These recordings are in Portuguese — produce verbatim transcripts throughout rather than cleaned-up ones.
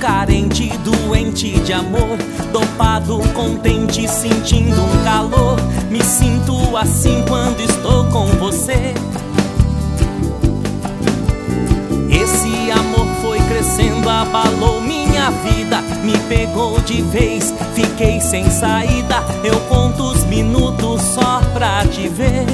carente, doente de amor, dopado, contente, sentindo um calor. Me sinto assim quando estou com você. Esse amor foi crescendo, abalou minha vida, me pegou de vez, fiquei sem saída. Eu conto os minutos só pra te ver.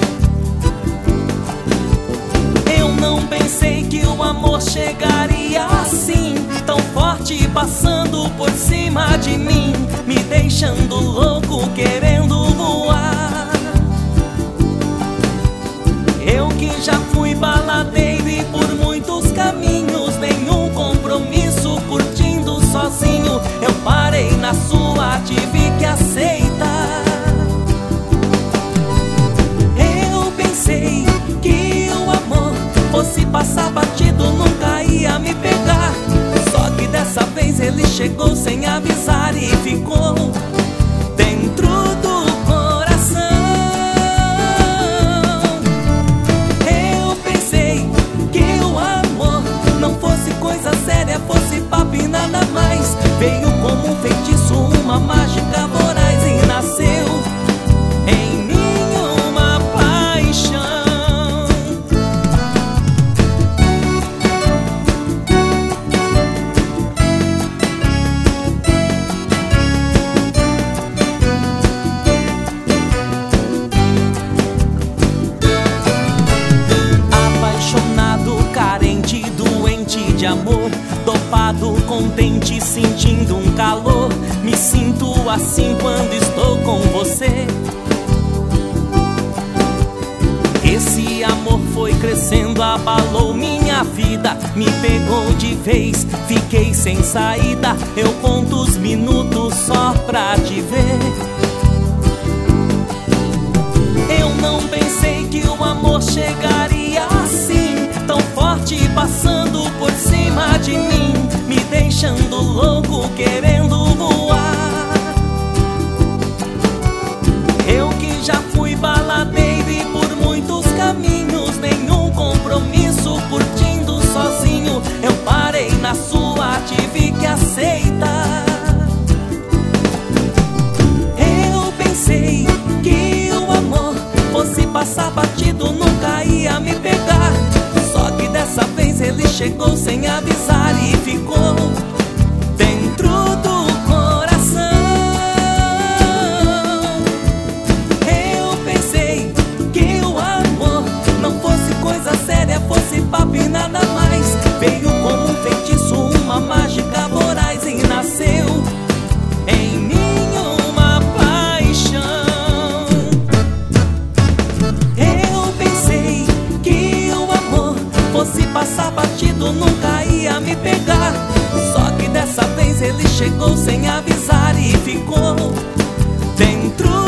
Eu não pensei que o amor chegaria assim, tão forte, passando por cima de mim, me deixando louco, querendo voar. Eu que já fui baladeiro e por muitos caminhos, nenhum compromisso, curtindo sozinho, eu parei na sua, tive que aceitar. Eu pensei que o amor fosse passar batido, nunca ia me pegar. Só que dessa vez ele chegou sem avisar e ficou dentro do coração. Eu pensei que o amor não fosse coisa séria, fosse papo e nada mais. Veio como um feitiço, uma mágica voraz e nasceu em mim uma paixão. De amor, dopado, contente, sentindo um calor. Me sinto assim quando estou com você. Esse amor foi crescendo, abalou minha vida, me pegou de vez, fiquei sem saída. Eu conto os minutos só pra te ver. Eu não pensei que o amor chegaria assim, tão forte, passando por cima de mim, me deixando louco, querendo voar. Eu que já fui baladeiro e por muitos caminhos, nenhum compromisso, curtindo sozinho, eu parei na sua, tive que aceitar. Eu pensei que o amor fosse passar batido, nunca ia me pegar. Só que dessa vez ele chegou sem avisar e ficou dentro do coração. Eu pensei que o amor não fosse coisa séria, fosse papo e nada mais. Veio como um feitiço, uma mágica voraz e nasceu em mim uma paixão. Eu pensei que o amor fosse passar batido, nunca ia me pegar. Só que dessa vez ele chegou sem avisar e ficou dentro